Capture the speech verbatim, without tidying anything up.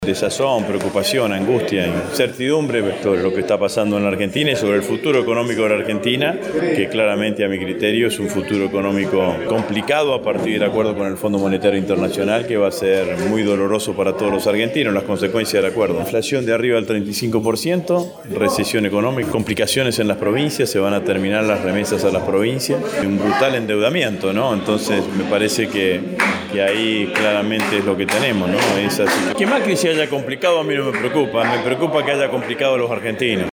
Desazón, preocupación, angustia, incertidumbre sobre lo que está pasando en la Argentina y sobre el futuro económico de la Argentina, que claramente a mi criterio es un futuro económico complicado a partir del acuerdo con el Fondo Monetario Internacional, que va a ser muy doloroso para todos los argentinos, las consecuencias del acuerdo. Inflación de arriba del treinta y cinco por ciento, recesión económica, complicaciones en las provincias, se van a terminar las remesas a las provincias, y un brutal endeudamiento, ¿no? Entonces me parece que, que ahí claramente es lo que tenemos, ¿no? Es así. Que Macri se haya complicado a mí no me preocupa, me preocupa que haya complicado a los argentinos.